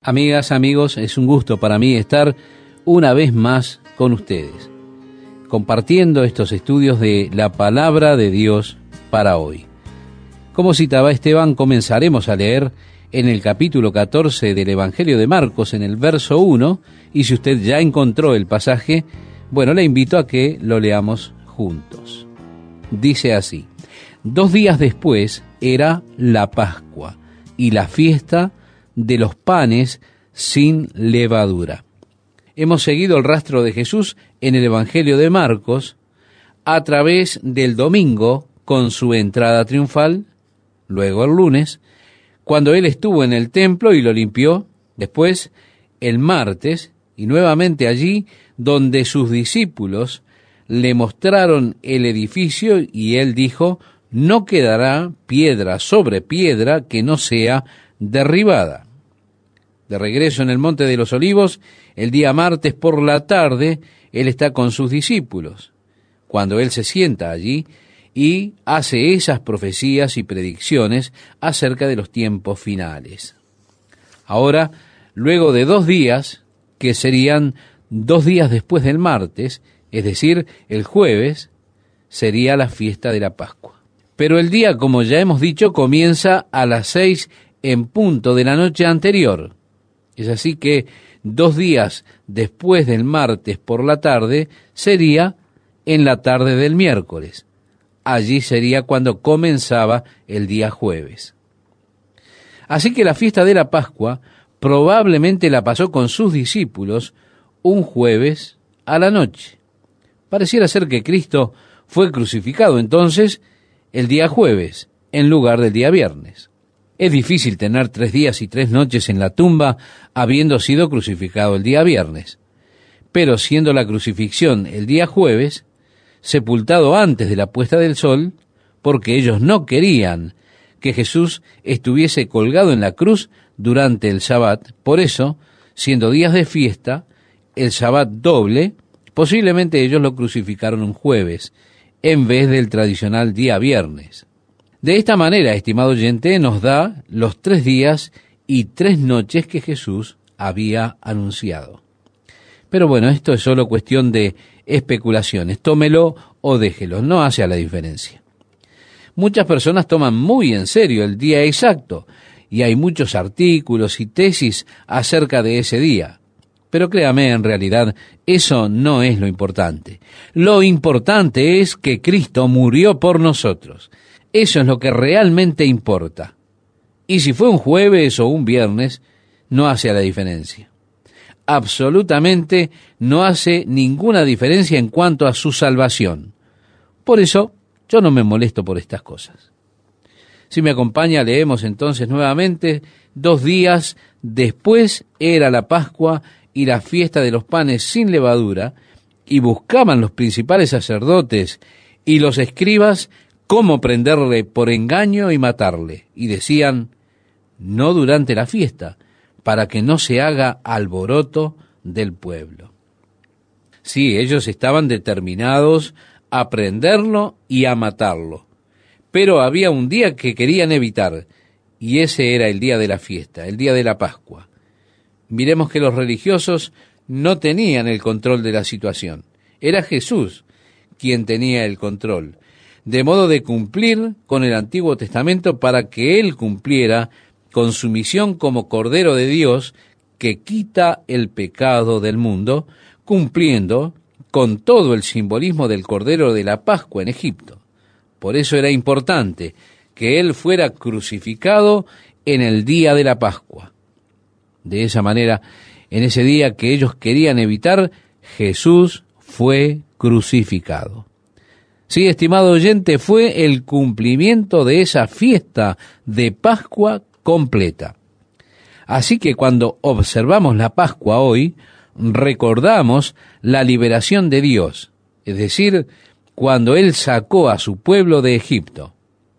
Amigas, amigos, es un gusto para mí estar una vez más con ustedes, compartiendo estos estudios de la Palabra de Dios para hoy. Como citaba Esteban, comenzaremos a leer en el capítulo 14 del Evangelio de Marcos, en el verso 1, y si usted ya encontró el pasaje, bueno, le invito a que lo leamos juntos. Dice así: 2 días después era la Pascua y la fiesta de los panes sin levadura. Hemos seguido el rastro de Jesús en el Evangelio de Marcos a través del domingo con su entrada triunfal, luego el lunes, cuando él estuvo en el templo y lo limpió, después el martes, y nuevamente allí donde sus discípulos le mostraron el edificio y él dijo: no quedará piedra sobre piedra que no sea derribada. De regreso en el Monte de los Olivos, el día martes por la tarde, él está con sus discípulos, cuando él se sienta allí y hace esas profecías y predicciones acerca de los tiempos finales. Ahora, luego de 2 días, que serían 2 días después del martes, es decir, el jueves, sería la fiesta de la Pascua. Pero el día, como ya hemos dicho, comienza a las 6 en punto de la noche anterior. Es así que 2 días después del martes por la tarde sería en la tarde del miércoles. Allí sería cuando comenzaba el día jueves. Así que la fiesta de la Pascua probablemente la pasó con sus discípulos un jueves a la noche. Pareciera ser que Cristo fue crucificado entonces el día jueves en lugar del día viernes. Es difícil tener 3 días y 3 noches en la tumba habiendo sido crucificado el día viernes. Pero siendo la crucifixión el día jueves, sepultado antes de la puesta del sol, porque ellos no querían que Jesús estuviese colgado en la cruz durante el Shabat, por eso, siendo días de fiesta, el Shabat doble, posiblemente ellos lo crucificaron un jueves, en vez del tradicional día viernes. De esta manera, estimado oyente, nos da los 3 días y 3 noches que Jesús había anunciado. Pero bueno, esto es solo cuestión de especulaciones. Tómelo o déjelo, no hace la diferencia. Muchas personas toman muy en serio el día exacto, y hay muchos artículos y tesis acerca de ese día. Pero créame, en realidad, eso no es lo importante. Lo importante es que Cristo murió por nosotros. Eso es lo que realmente importa. Y si fue un jueves o un viernes, no hace la diferencia. Absolutamente no hace ninguna diferencia en cuanto a su salvación. Por eso, yo no me molesto por estas cosas. Si me acompaña, leemos entonces nuevamente: 2 días después era la Pascua y la fiesta de los panes sin levadura, y buscaban los principales sacerdotes y los escribas cómo prenderle por engaño y matarle, y decían: no durante la fiesta, para que no se haga alboroto del pueblo. Sí, ellos estaban determinados a prenderlo y a matarlo, pero había un día que querían evitar, y ese era el día de la fiesta, el día de la Pascua. Miremos que los religiosos no tenían el control de la situación. Era Jesús quien tenía el control, de modo de cumplir con el Antiguo Testamento para que él cumpliera con su misión como Cordero de Dios que quita el pecado del mundo, cumpliendo con todo el simbolismo del Cordero de la Pascua en Egipto. Por eso era importante que él fuera crucificado en el día de la Pascua. De esa manera, en ese día que ellos querían evitar, Jesús fue crucificado. Sí, estimado oyente, fue el cumplimiento de esa fiesta de Pascua completa. Así que cuando observamos la Pascua hoy, recordamos la liberación de Dios, es decir, cuando Él sacó a su pueblo de Egipto.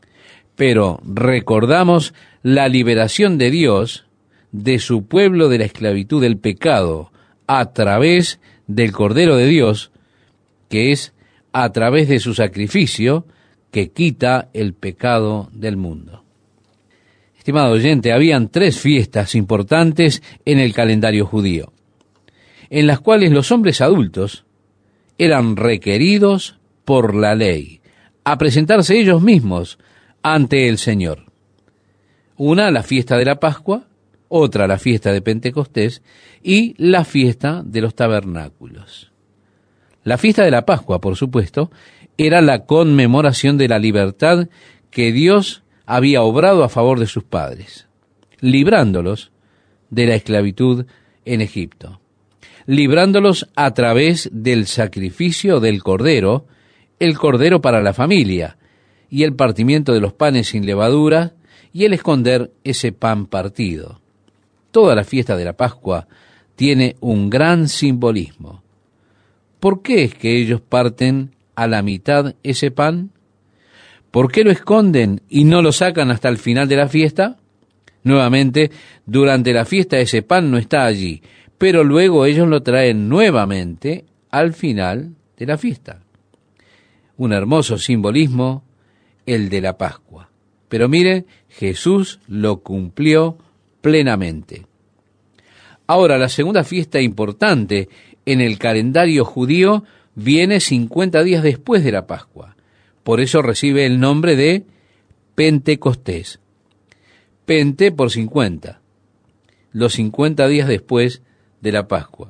Pero recordamos la liberación de Dios de su pueblo de la esclavitud del pecado a través del Cordero de Dios, que es a través de su sacrificio que quita el pecado del mundo. Estimado oyente, habían 3 fiestas importantes en el calendario judío, en las cuales los hombres adultos eran requeridos por la ley a presentarse ellos mismos ante el Señor. Una, la fiesta de la Pascua; otra, la fiesta de Pentecostés; y la fiesta de los tabernáculos. La fiesta de la Pascua, por supuesto, era la conmemoración de la libertad que Dios había obrado a favor de sus padres, librándolos de la esclavitud en Egipto, librándolos a través del sacrificio del cordero, el cordero para la familia, y el partimiento de los panes sin levadura, y el esconder ese pan partido. Toda la fiesta de la Pascua tiene un gran simbolismo. ¿Por qué es que ellos parten a la mitad ese pan? ¿Por qué lo esconden y no lo sacan hasta el final de la fiesta? Nuevamente, durante la fiesta ese pan no está allí, pero luego ellos lo traen nuevamente al final de la fiesta. Un hermoso simbolismo, el de la Pascua. Pero mire, Jesús lo cumplió plenamente. Ahora, la segunda fiesta importante en el calendario judío viene 50 días después de la Pascua. Por eso recibe el nombre de Pentecostés. Pente por 50, los 50 días después de la Pascua.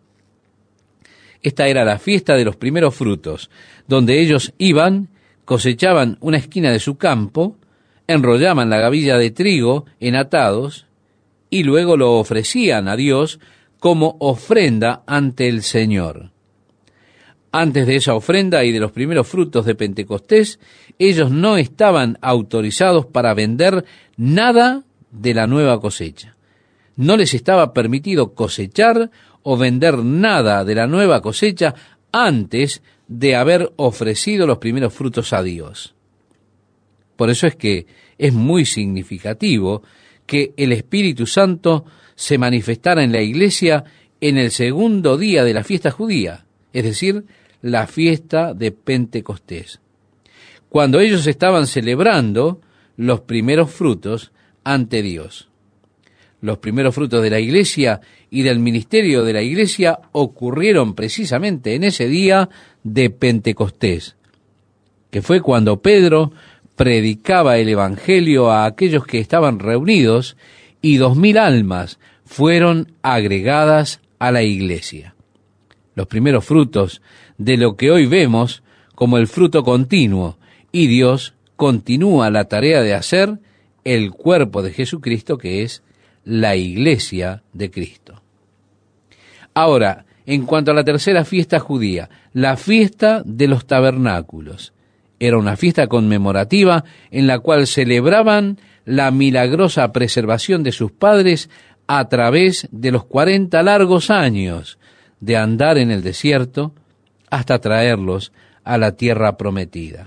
Esta era la fiesta de los primeros frutos, donde ellos iban, cosechaban una esquina de su campo, enrollaban la gavilla de trigo en atados y luego lo ofrecían a Dios como ofrenda ante el Señor. Antes de esa ofrenda y de los primeros frutos de Pentecostés, ellos no estaban autorizados para vender nada de la nueva cosecha. No les estaba permitido cosechar o vender nada de la nueva cosecha antes de haber ofrecido los primeros frutos a Dios. Por eso es que es muy significativo que el Espíritu Santo se manifestara en la iglesia en el segundo día de la fiesta judía, es decir, la fiesta de Pentecostés, cuando ellos estaban celebrando los primeros frutos ante Dios. Los primeros frutos de la iglesia y del ministerio de la iglesia ocurrieron precisamente en ese día de Pentecostés, que fue cuando Pedro predicaba el Evangelio a aquellos que estaban reunidos y 2000 almas fueron agregadas a la iglesia. Los primeros frutos de lo que hoy vemos como el fruto continuo, y Dios continúa la tarea de hacer el cuerpo de Jesucristo, que es la iglesia de Cristo. Ahora, en cuanto a la tercera fiesta judía, la fiesta de los tabernáculos. Era una fiesta conmemorativa en la cual celebraban la milagrosa preservación de sus padres a través de los 40 largos años de andar en el desierto hasta traerlos a la tierra prometida.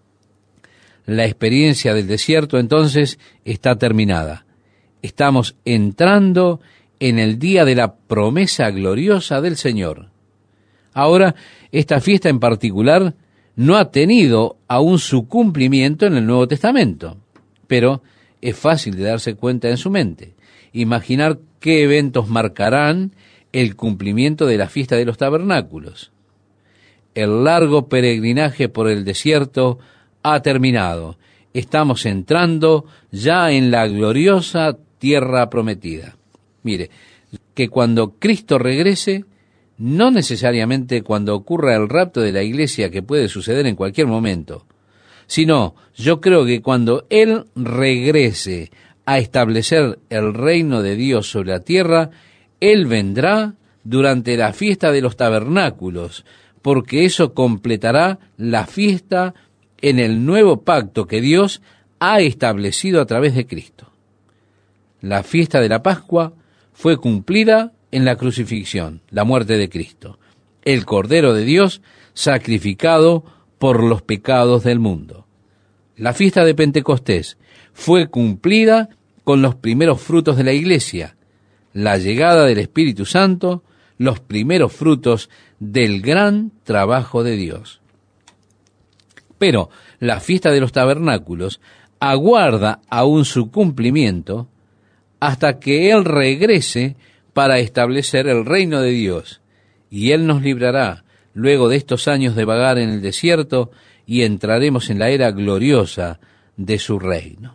La experiencia del desierto entonces está terminada. Estamos entrando en el día de la promesa gloriosa del Señor. Ahora, esta fiesta en particular no ha tenido aún su cumplimiento en el Nuevo Testamento, pero es fácil de darse cuenta en su mente. Imaginar qué eventos marcarán el cumplimiento de la fiesta de los tabernáculos. El largo peregrinaje por el desierto ha terminado. Estamos entrando ya en la gloriosa tierra prometida. Mire, que cuando Cristo regrese, no necesariamente cuando ocurra el rapto de la iglesia, que puede suceder en cualquier momento, sino yo creo que cuando Él regrese a establecer el reino de Dios sobre la tierra, Él vendrá durante la fiesta de los tabernáculos, porque eso completará la fiesta en el nuevo pacto que Dios ha establecido a través de Cristo. La fiesta de la Pascua fue cumplida en la crucifixión, la muerte de Cristo, el Cordero de Dios sacrificado por los pecados del mundo. La fiesta de Pentecostés fue cumplida con los primeros frutos de la iglesia, la llegada del Espíritu Santo, los primeros frutos del gran trabajo de Dios. Pero la fiesta de los tabernáculos aguarda aún su cumplimiento hasta que Él regrese para establecer el reino de Dios, y Él nos librará luego de estos años de vagar en el desierto y entraremos en la era gloriosa de su reino.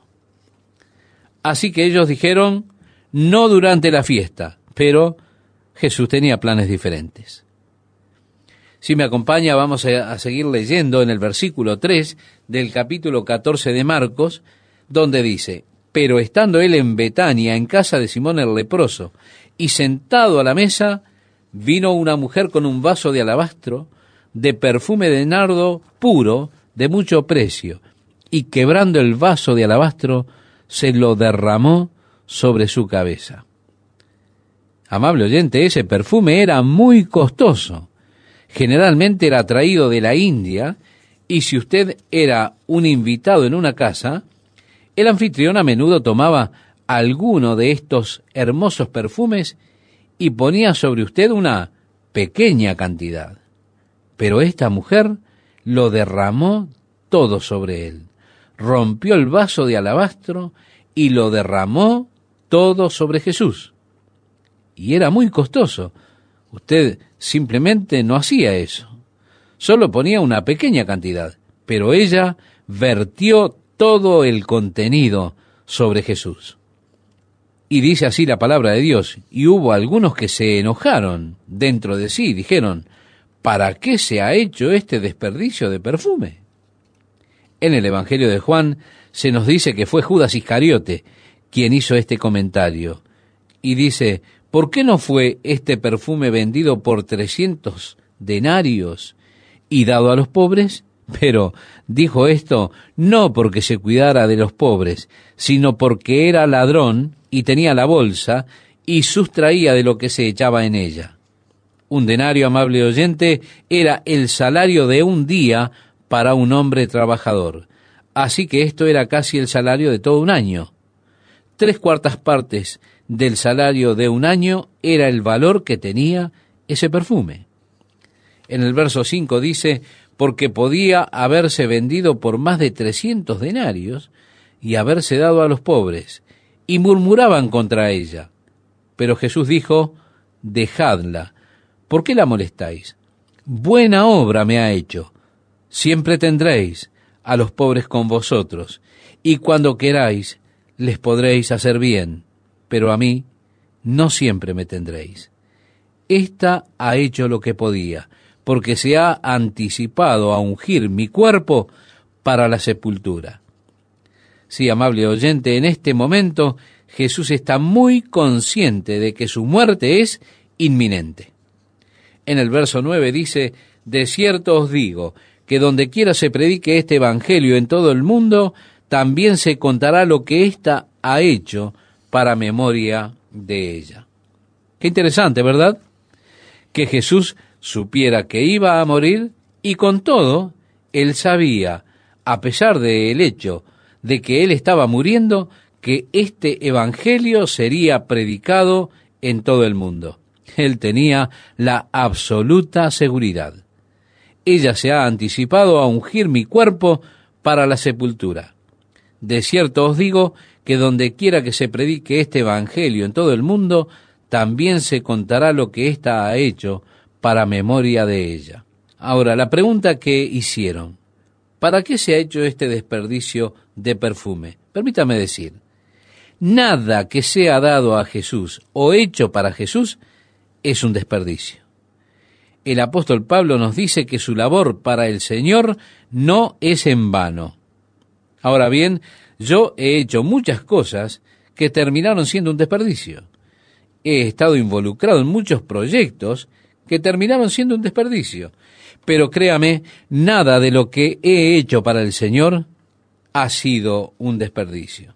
Así que ellos dijeron, no durante la fiesta, pero Jesús tenía planes diferentes. Si me acompaña, vamos a seguir leyendo en el versículo 3 del capítulo 14 de Marcos, donde dice, pero estando él en Betania, en casa de Simón el leproso, y sentado a la mesa, vino una mujer con un vaso de alabastro, de perfume de nardo puro, de mucho precio, y quebrando el vaso de alabastro, se lo derramó sobre su cabeza. Amable oyente, ese perfume era muy costoso. Generalmente era traído de la India, y si usted era un invitado en una casa, el anfitrión a menudo tomaba alguno de estos hermosos perfumes y ponía sobre usted una pequeña cantidad. Pero esta mujer lo derramó todo sobre él. Rompió el vaso de alabastro y lo derramó todo sobre Jesús. Y era muy costoso. Usted simplemente no hacía eso. Solo ponía una pequeña cantidad, pero ella vertió todo el contenido sobre Jesús. Y dice así la palabra de Dios, y hubo algunos que se enojaron dentro de sí, dijeron, ¿para qué se ha hecho este desperdicio de perfume? En el Evangelio de Juan se nos dice que fue Judas Iscariote quien hizo este comentario, y dice, ¿por qué no fue este perfume vendido por 300 denarios y dado a los pobres? Pero dijo esto no porque se cuidara de los pobres, sino porque era ladrón y tenía la bolsa y sustraía de lo que se echaba en ella. Un denario, amable oyente, era el salario de un día para un hombre trabajador. Así que esto era casi el salario de todo un año. 3/4 partes del salario de un año era el valor que tenía ese perfume. En el verso 5 dice, porque podía haberse vendido por más de 300 denarios y haberse dado a los pobres, y murmuraban contra ella. Pero Jesús dijo, dejadla, ¿por qué la molestáis? Buena obra me ha hecho. Siempre tendréis a los pobres con vosotros, y cuando queráis les podréis hacer bien, pero a mí no siempre me tendréis. Esta ha hecho lo que podía, porque se ha anticipado a ungir mi cuerpo para la sepultura. Sí, amable oyente, en este momento Jesús está muy consciente de que su muerte es inminente. En el verso 9 dice, de cierto os digo, que donde quiera se predique este evangelio en todo el mundo, también se contará lo que ésta ha hecho para memoria de ella. Qué interesante, ¿verdad? Que Jesús supiera que iba a morir y con todo, él sabía, a pesar del hecho de que él estaba muriendo, que este evangelio sería predicado en todo el mundo. Él tenía la absoluta seguridad. Ella se ha anticipado a ungir mi cuerpo para la sepultura. De cierto os digo que donde quiera que se predique este evangelio en todo el mundo, también se contará lo que ésta ha hecho para memoria de ella. Ahora, la pregunta que hicieron, ¿para qué se ha hecho este desperdicio de perfume? Permítame decir, nada que sea dado a Jesús o hecho para Jesús es un desperdicio. El apóstol Pablo nos dice que su labor para el Señor no es en vano. Ahora bien, yo he hecho muchas cosas que terminaron siendo un desperdicio. He estado involucrado en muchos proyectos que terminaron siendo un desperdicio. Pero créame, nada de lo que he hecho para el Señor ha sido un desperdicio.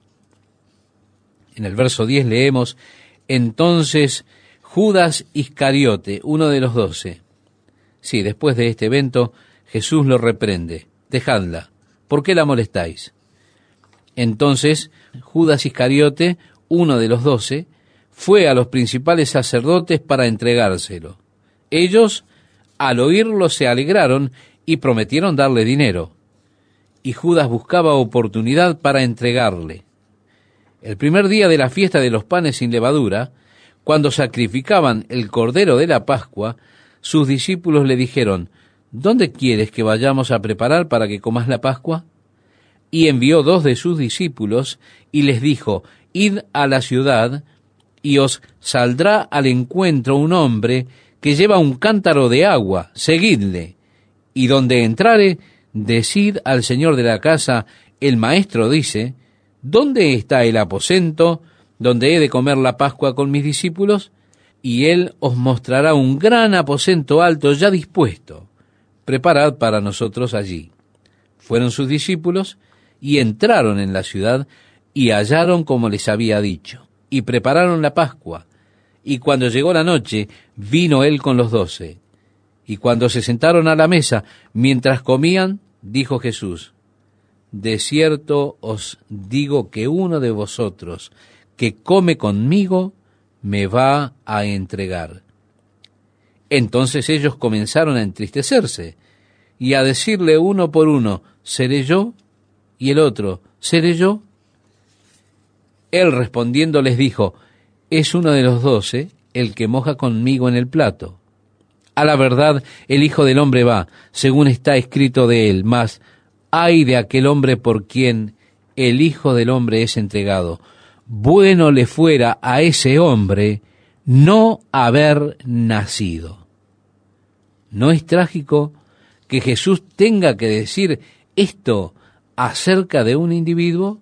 En el verso 10 leemos, entonces Judas Iscariote, uno de los 12. Sí, después de este evento, Jesús lo reprende. Dejadla, ¿por qué la molestáis? Entonces Judas Iscariote, uno de los 12, fue a los principales sacerdotes para entregárselo. Ellos, al oírlo, se alegraron y prometieron darle dinero. y Judas buscaba oportunidad para entregarle. El primer día de la fiesta de los panes sin levadura, cuando sacrificaban el cordero de la Pascua, sus discípulos le dijeron: ¿Dónde quieres que vayamos a preparar para que comas la Pascua? Y envió 2 de sus discípulos y les dijo: Id a la ciudad, y os saldrá al encuentro un hombre que lleva un cántaro de agua, seguidle. Y donde entrare, decid al señor de la casa: el maestro dice, ¿dónde está el aposento donde he de comer la Pascua con mis discípulos? Y él os mostrará un gran aposento alto ya dispuesto. Preparad para nosotros allí. Fueron sus discípulos y entraron en la ciudad y hallaron como les había dicho, y prepararon la Pascua. Y cuando llegó la noche, vino él con los 12. Y cuando se sentaron a la mesa, mientras comían, dijo Jesús: de cierto os digo que uno de vosotros que come conmigo me va a entregar. Entonces ellos comenzaron a entristecerse y a decirle uno por uno: ¿seré yo? Y el otro: ¿seré yo? Él respondiendo les dijo: es uno de los 12 el que moja conmigo en el plato. A la verdad, el Hijo del Hombre va, según está escrito de él, mas ay de aquel hombre por quien el Hijo del Hombre es entregado. Bueno le fuera a ese hombre no haber nacido. ¿No es trágico que Jesús tenga que decir esto acerca de un individuo?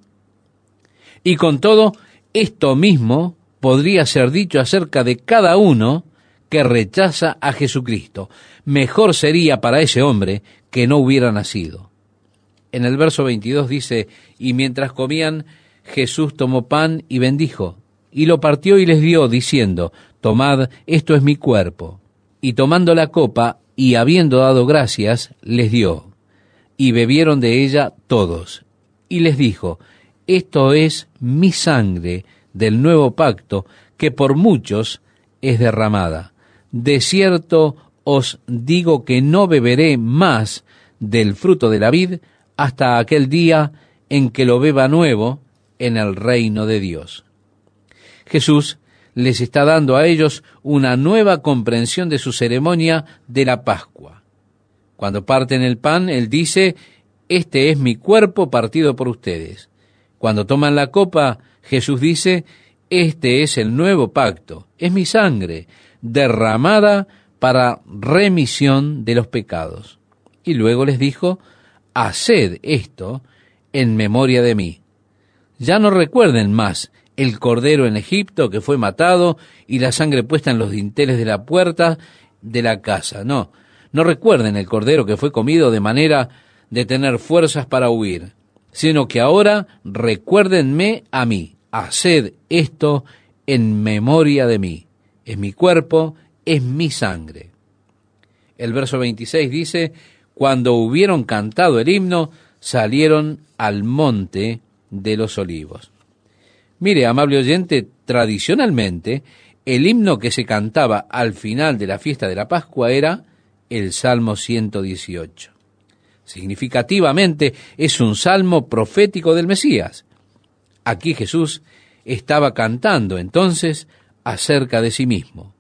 Y con todo, esto mismo podría ser dicho acerca de cada uno que rechaza a Jesucristo. Mejor sería para ese hombre que no hubiera nacido. En el verso 22 dice: y mientras comían, Jesús tomó pan y bendijo, y lo partió y les dio, diciendo: tomad, esto es mi cuerpo. Y tomando la copa, y habiendo dado gracias, les dio. Y bebieron de ella todos. Y les dijo: esto es mi sangre del nuevo pacto, que por muchos es derramada. De cierto os digo que no beberé más del fruto de la vid hasta aquel día en que lo beba nuevo en el reino de Dios. Jesús les está dando a ellos una nueva comprensión de su ceremonia de la Pascua. Cuando parten el pan, Él dice: este es mi cuerpo partido por ustedes. Cuando toman la copa, Jesús dice: este es el nuevo pacto, es mi sangre, derramada para remisión de los pecados. Y luego les dijo: haced esto en memoria de mí. Ya no recuerden más el cordero en Egipto que fue matado y la sangre puesta en los dinteles de la puerta de la casa. No recuerden el cordero que fue comido de manera de tener fuerzas para huir, sino que ahora recuérdenme a mí. Haced esto en memoria de mí. Es mi cuerpo, es mi sangre. El verso 26 dice: cuando hubieron cantado el himno, salieron al monte de los olivos. Mire, amable oyente, tradicionalmente, el himno que se cantaba al final de la fiesta de la Pascua era el Salmo 118. Significativamente, es un salmo profético del Mesías. Aquí Jesús estaba cantando entonces acerca de sí mismo.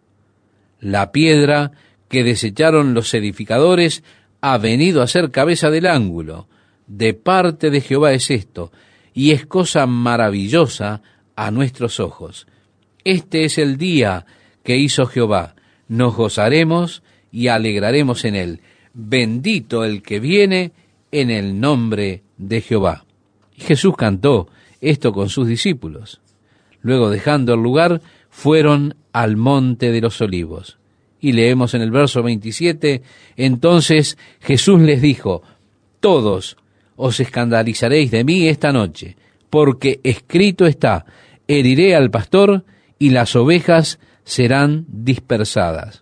La piedra que desecharon los edificadores ha venido a ser cabeza del ángulo. De parte de Jehová es esto, y es cosa maravillosa a nuestros ojos. Este es el día que hizo Jehová. Nos gozaremos y alegraremos en él. Bendito el que viene en el nombre de Jehová. Y Jesús cantó esto con sus discípulos. Luego, dejando el lugar, fueron al monte de los olivos. Y leemos en el verso 27, entonces Jesús les dijo: todos os escandalizaréis de mí esta noche, porque escrito está: heriré al pastor y las ovejas serán dispersadas.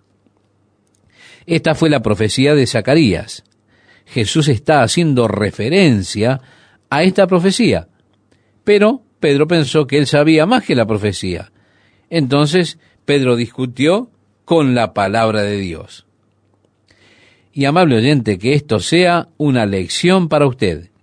Esta fue la profecía de Zacarías. Jesús está haciendo referencia a esta profecía, pero Pedro pensó que él sabía más que la profecía. Entonces Pedro discutió con la palabra de Dios. Y amable oyente, que esto sea una lección para usted.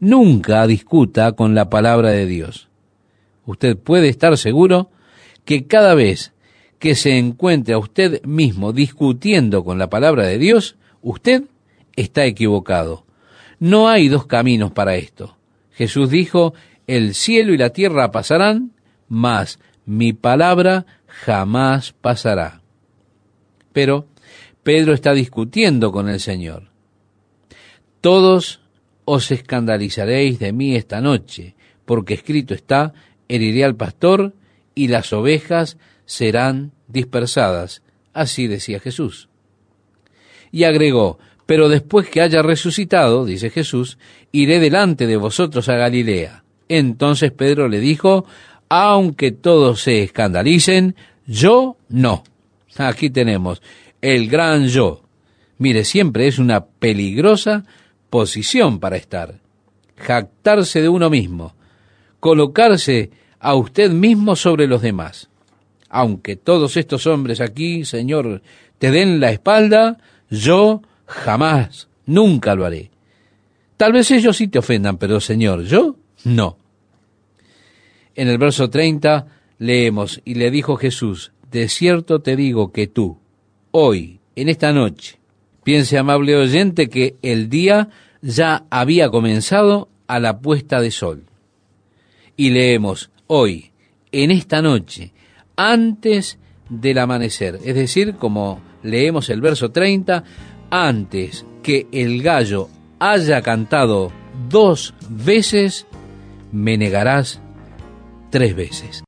Nunca discuta con la palabra de Dios. Usted puede estar seguro que cada vez que se encuentre a usted mismo discutiendo con la palabra de Dios, usted está equivocado. No hay dos caminos para esto. Jesús dijo, el cielo y la tierra pasarán, mas mi palabra jamás pasará. Pero Pedro está discutiendo con el Señor. Todos os escandalizaréis de mí esta noche, porque escrito está, heriré al pastor y las ovejas serán dispersadas. Así decía Jesús. Y agregó, pero después que haya resucitado, dice Jesús, iré delante de vosotros a Galilea. Entonces Pedro le dijo, aunque todos se escandalicen, yo no. Aquí tenemos el gran yo. Mire, siempre es una peligrosa posición para estar. Jactarse de uno mismo, colocarse a usted mismo sobre los demás. Aunque todos estos hombres aquí, Señor, te den la espalda, yo jamás, nunca lo haré. Tal vez ellos sí te ofendan, pero Señor, yo no. En el verso 30 leemos, y le dijo Jesús, de cierto te digo que tú, hoy, en esta noche, piense, amable oyente, que el día ya había comenzado a la puesta de sol. Y leemos, hoy, en esta noche, antes del amanecer, es decir, como leemos el verso 30, antes que el gallo haya cantado 2 veces, me negarás 3 veces.